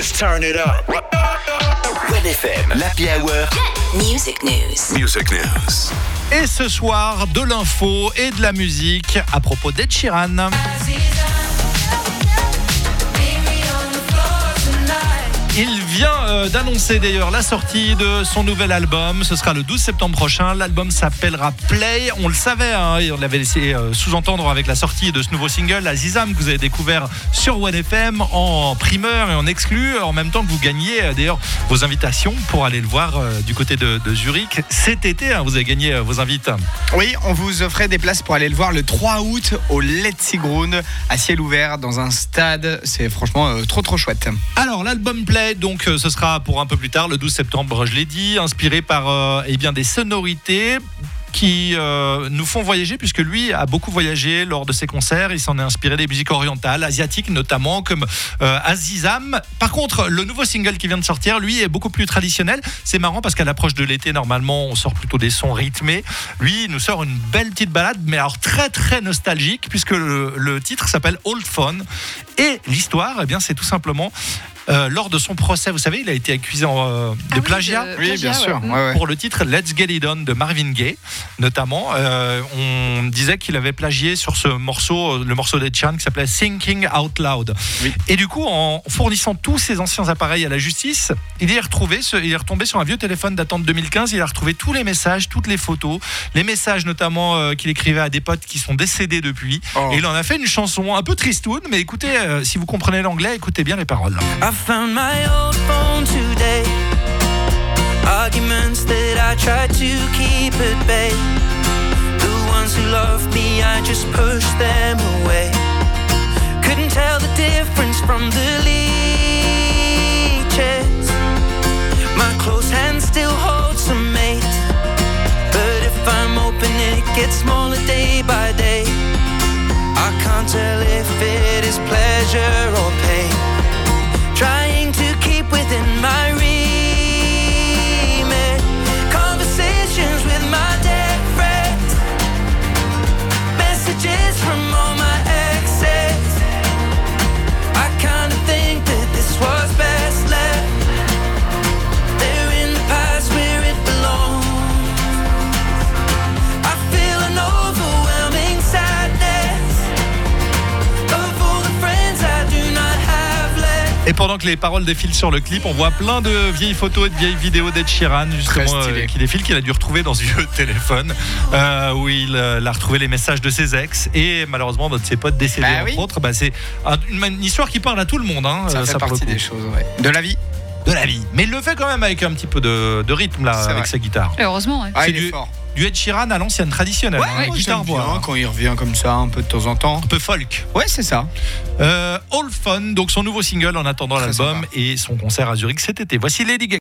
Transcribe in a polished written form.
Just turn it up. Red FM, l'Happy Hour. Music News. Music News. Et ce soir, de l'info et de la musique à propos d'Ed Sheeran. Il vient d'annoncer d'ailleurs la sortie de son nouvel album. Ce sera le 12 septembre prochain. L'album s'appellera Play. On le savait, et on l'avait laissé sous-entendre avec la sortie de ce nouveau single, Azizam, que vous avez découvert sur One FM en primeur et en exclu, en même temps que vous gagnez d'ailleurs vos invitations pour aller le voir du côté de Zurich cet été. Vous avez gagné vos invites. Oui, on vous offrait des places pour aller le voir le 3 août au Letzigrund à ciel ouvert dans un stade. C'est franchement trop chouette. Alors l'album Play, donc ce sera pour un peu plus tard, le 12 septembre, je l'ai dit, inspiré par des sonorités qui nous font voyager, puisque lui a beaucoup voyagé lors de ses concerts. Il s'en est inspiré des musiques orientales, asiatiques notamment, comme Azizam. Par contre, le nouveau single qui vient de sortir, lui, est beaucoup plus traditionnel. C'est marrant parce qu'à l'approche de l'été, normalement, on sort plutôt des sons rythmés. Lui, il nous sort une belle petite balade, mais alors très très nostalgique, puisque le titre s'appelle Old Phone. Et l'histoire, eh bien, c'est tout simplement lors de son procès, vous savez, il a été accusé de plagiat. Oui, bien sûr. Ouais. Pour le titre Let's Get It On de Marvin Gaye, notamment. On disait qu'il avait plagié sur ce morceau, le morceau d'Ed Sheeran qui s'appelait Thinking Out Loud. Oui. Et du coup, en fournissant tous ses anciens appareils à la justice, il est retombé sur un vieux téléphone datant de 2015. Il a retrouvé tous les messages, toutes les photos, les messages notamment qu'il écrivait à des potes qui sont décédés depuis. Oh. Et il en a fait une chanson un peu tristoune, mais écoutez, si vous comprenez l'anglais, écoutez bien les paroles. I found my old phone today. Arguments that I tried to keep at bay. The ones who loved me, I just pushed them away. Couldn't tell the difference from the leeches. My close hand still holds some mate. But if I'm open, it gets smaller day by day. I can't tell if it is pleasure or pain. Trying to keep within my remit. Conversations with my dead friends. Messages from all my exes. I kinda think that this was best left. They're in the past where it belongs. I feel an overwhelming sadness of all the friends I do not have left. Et pendant que les paroles défilent sur le clip, on voit plein de vieilles photos et de vieilles vidéos d'Ed Sheeran, justement, qui défilent, qu'il a dû retrouver dans un vieux téléphone, où il a retrouvé les messages de ses ex et malheureusement de ses potes décédés, entre autres. C'est une histoire qui parle à tout le monde. Ça fait partie des choses, de la vie. De la vie. Mais il le fait quand même avec un petit peu de rythme, là, avec sa guitare. Et heureusement, ouais. C'est il est fort. Du Ed Sheeran à l'ancienne traditionnelle, guitare-voix. Quand il revient comme ça, un peu de temps en temps. Un peu folk. Ouais, c'est ça. All Fun, donc son nouveau single en attendant l'album et son concert à Zurich cet été. Voici Lady Gaga.